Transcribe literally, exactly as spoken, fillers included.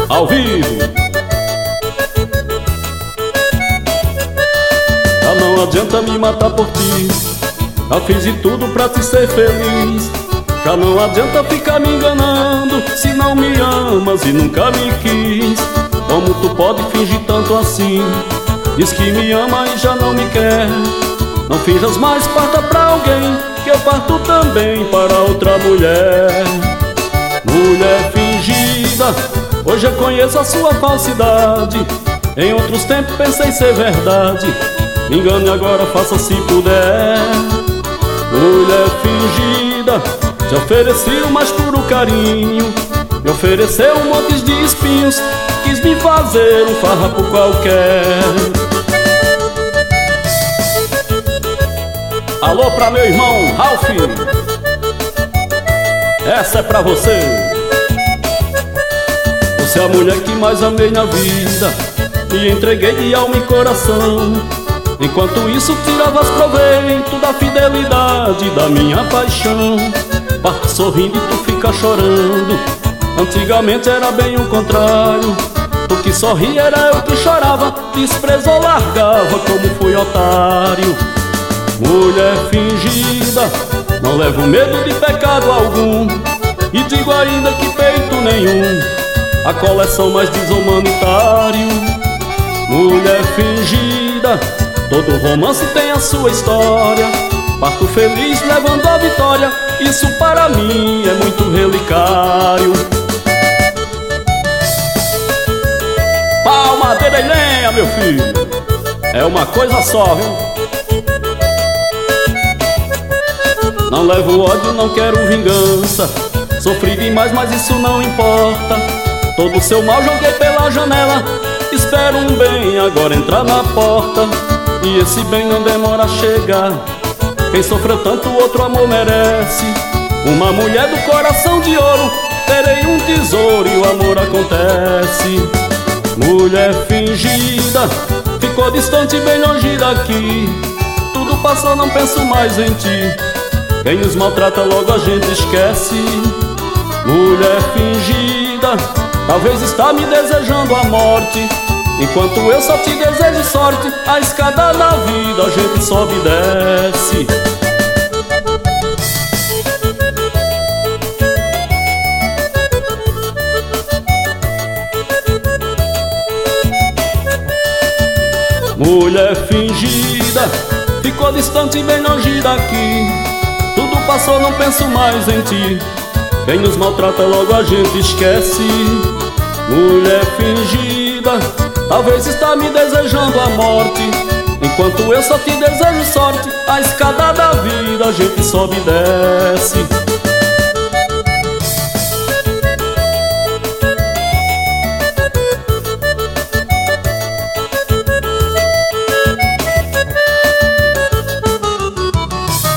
ao vivo. Já não adianta me matar por ti, já fiz de tudo pra te ser feliz. Já não adianta ficar me enganando, se não me amas e nunca me quis. Como tu pode fingir tanto assim? Diz que me ama e já não me quer. Não finjas mais, parta pra alguém, que eu parto também para outra mulher. Mulher fingida, hoje eu conheço a sua falsidade. Em outros tempos pensei ser verdade, me engane agora, faça se puder. Mulher fingida, te ofereci o mais puro carinho, me ofereceu um monte de espinhos, quis me fazer um farrapo qualquer. Alô pra meu irmão Ralph, essa é pra você. Você é a mulher que mais amei na vida, me entreguei de alma e coração. Enquanto isso tiravas proveito da fidelidade da minha paixão. Parte sorrindo e tu fica chorando, antigamente era bem o contrário. Tu que sorria era eu que chorava, desprezou, largava como fui otário. Mulher fingida, não levo medo de pecado algum, e digo ainda que peito nenhum, a coleção mais desumanitário. Mulher fingida, todo romance tem a sua história, parto feliz levando a vitória, isso para mim é muito relicário. Palmadeira e lenha, meu filho, é uma coisa só, viu? Não levo ódio, não quero vingança, sofri demais, mas isso não importa. Todo seu mal joguei pela janela, espero um bem agora entrar na porta. E esse bem não demora a chegar, quem sofreu tanto outro amor merece. Uma mulher do coração de ouro, terei um tesouro e o amor acontece. Mulher fingida, ficou distante bem longe daqui, tudo passou, não penso mais em ti. Quem nos maltrata logo a gente esquece. Mulher fingida, talvez está me desejando a morte, enquanto eu só te desejo sorte. A escada da vida a gente sobe e desce. Mulher fingida, ficou distante bem longe daqui, tudo passou, não penso mais em ti. Quem nos maltrata logo a gente esquece. Mulher fingida, talvez está me desejando a morte, enquanto eu só te desejo sorte. A escada da vida a gente sobe e desce.